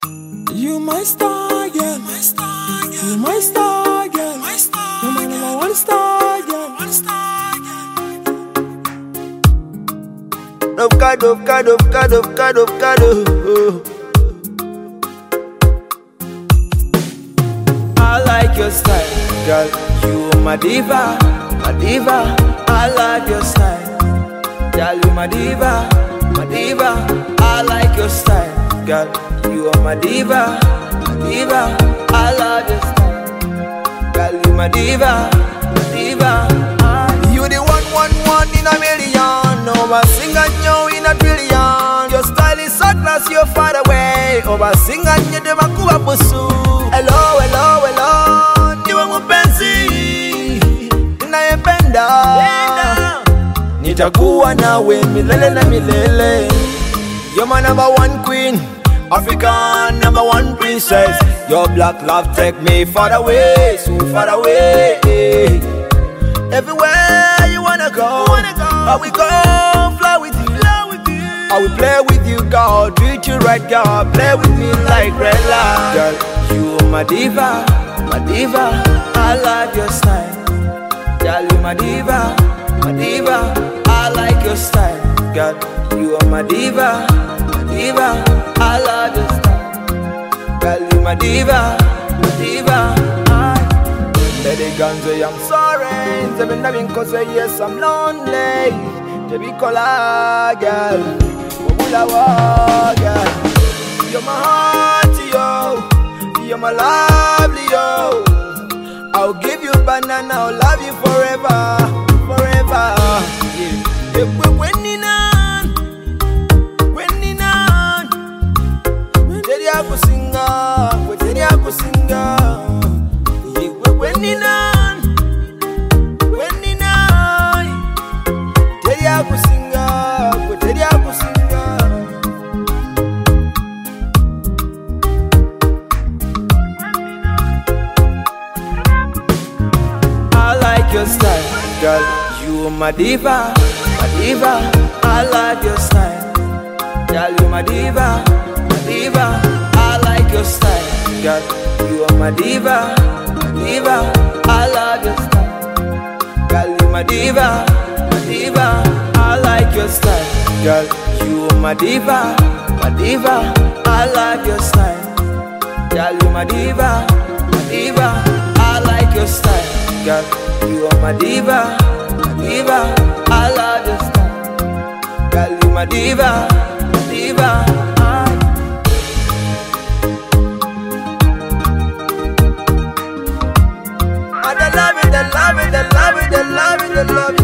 You my star, girl. You my star, girl. You my number one star, girl. Dovcado. I like your style, girl. You my diva. I like your style, girl. You my diva. I like your style, girl. You are my diva. I love your style, girl. You my diva. You the one in a million. Over you in a trillion. Your style is so class, you're far away. Over you de makuba busu. Hello. You are mupenzi nayependa. Nitakuwa nawe milele na milele. You're my number one queen, African number one princess. Your black love take me far away, so far away. Everywhere you wanna go, I will go fly with you. I will play with you, girl. Treat you right, girl. Play with me like red light. Girl, you are my diva. I love your style, girl. You my diva. I like your style, girl. You are my diva. I love your style, girl. You my diva. Lady Ganze, I'm sorry. Tell me nothing 'cause yes, I'm lonely. To be cola, girl. Girl. You're my heart, yo. You're my lovely, yo. I'll give you banana, I'll love you forever. Yeah. We're winning on. We're winning on. I like your style, girl. You are my diva. I like your style, girl. You my diva. I like your style, girl. You are my diva. I love your style, girl. You my diva. I like your style, girl. You are my diva. I love your style, girl. You my diva. I like your style, girl. You are my diva. I love your style, girl. You my diva. I love it.